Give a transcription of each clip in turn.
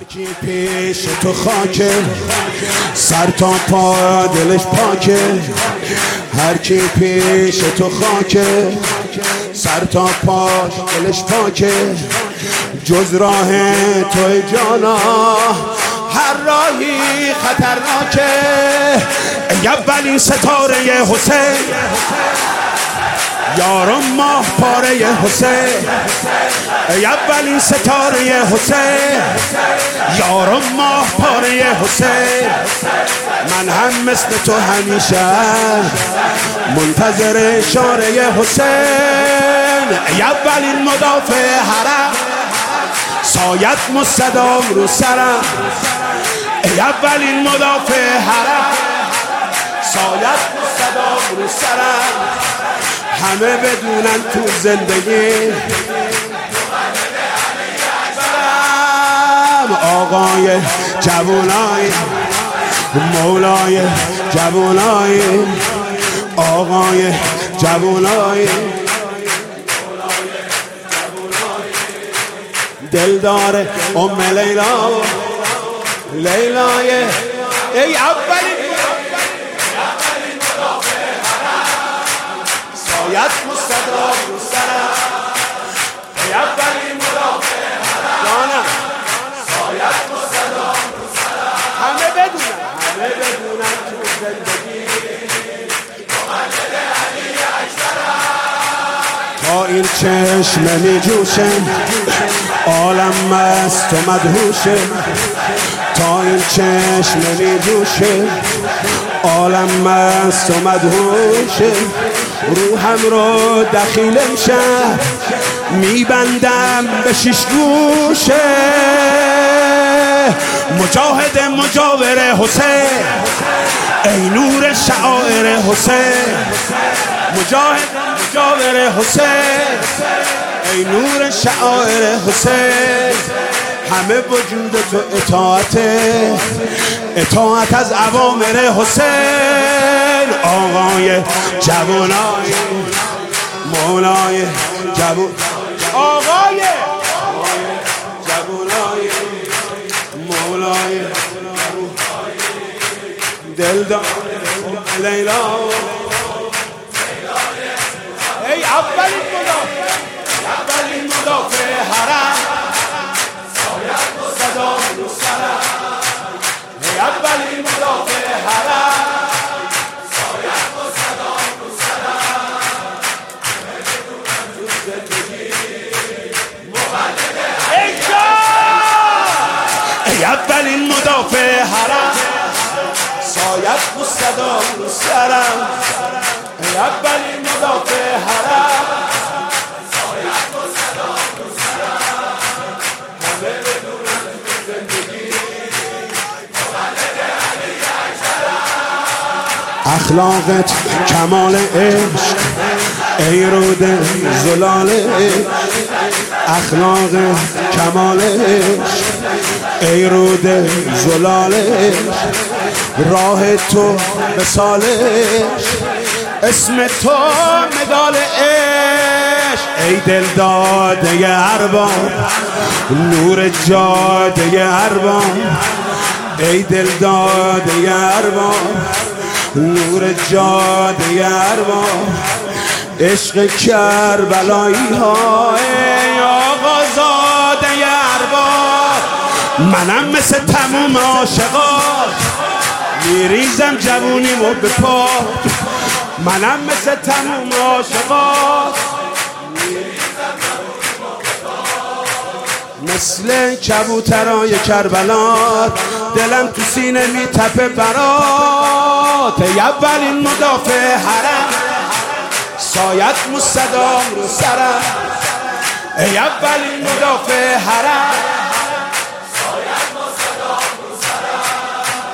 هر کی پیش تو خاکه، سر تا پا دلش پاکه. هر کی پیش تو خاکه، سر تا پا دلش پاکه. جز راه توی جانا هر راهی خطرناکه. ای اولین ستاره حسین، یارم ماه پاره حسین. ای اولین ستاره حسین، یارم ماه پاره حسین. من هم مثل تو همیشه منتظر اشاره حسین. ای اولین مدافع حرم، سایت مستدام رو سرم. ای اولین مدافع حرم، سایت مستدام رو سرم. همه بدونن تو زندگی آقای جوانای، مولای جوانای، آقای جوانای، دلدار ام لیلا، لیلای. ای اولین سایت مستدام رو سرم. ای اولین مدافع حرم، سایت مستدام رو سرم. همه بدونن تو زندگی مقلد علی اکبرم. تا این چشم می جوشه، عالم مست و مدهوشه. تا این چشم می جوشه، عالم مست و مدهوشه. روحم رو دخیل امشب میبندم به 6 گوشه. مجاهد مجاور حسین، ای نور شعائر حسین. مجاهد مجاور حسین، ای نور شعائر حسین. همه وجود تو اطاعت از اوامر حسین. آقای جوانای، مولای جوان، آقای جوانای، مولای دلدار لیلا. ای اولین مدافع حرم، سایت مستدام رو سرم. ای اولین مدافع حرم، سایت مستدام رو سرم. تو زندگی مقلد ای اولین مدافع حرم، سایت مستدام رو سرم. ای اولین مدافع حرم، سایت مستدام رو سرم. همه بدونن تو زندگی مقلد علی اکبرم. اخلاقت کمال عشق، ای رود زلال عشق. اخلاق کمال عشق، ای رود زلال عشق. راه تو مثال عشق، اسم تو مدال عشق. ای دل داده ارباب، نور جاده ارباب. ای دل داده ارباب، نور جاده ارباب. عشق کربلایی ها، ای آقا زاده ارباب. منم مثل تموم عاشقات میریزم جوونیمو به پا. منم مثل تموم عاشقات میریزم جوونیمو به پا. مثل کبوترای کربلا دلم تو سینه میتپه برات. ای اولین مدافع حرم، سایت مستدام رو سرم. ای اولین مدافع حرم، سایت مستدام رو سرم.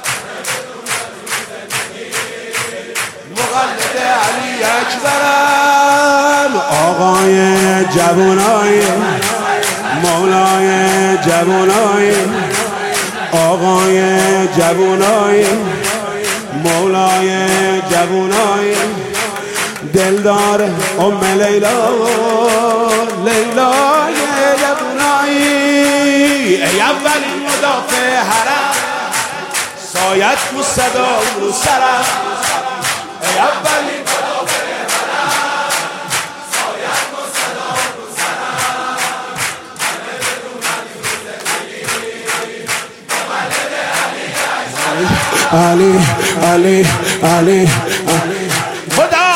مقلد علی اکبرم. آقای جوانای، مولای جوانای، آقای جوانای، مولای جوانای. دلدار ام لیلا، لیلا جوانای. مدینایی، ای اولین مدافع حرم، سایت رو صدا رو سرم، ای اولین مدافع حرم، سایت رو صدا رو سرم. علی علی علی خدا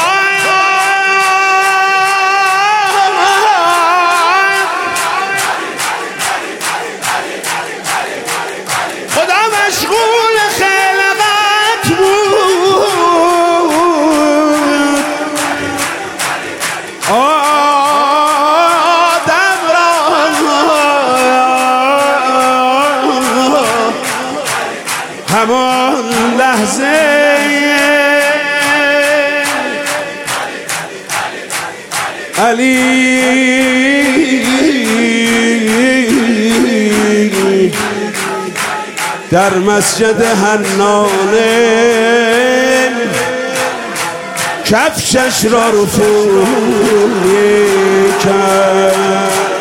مشغول خلقت بود، آدم را همان لحظه علی در مسجد حنانه کفشش را رفو کرد.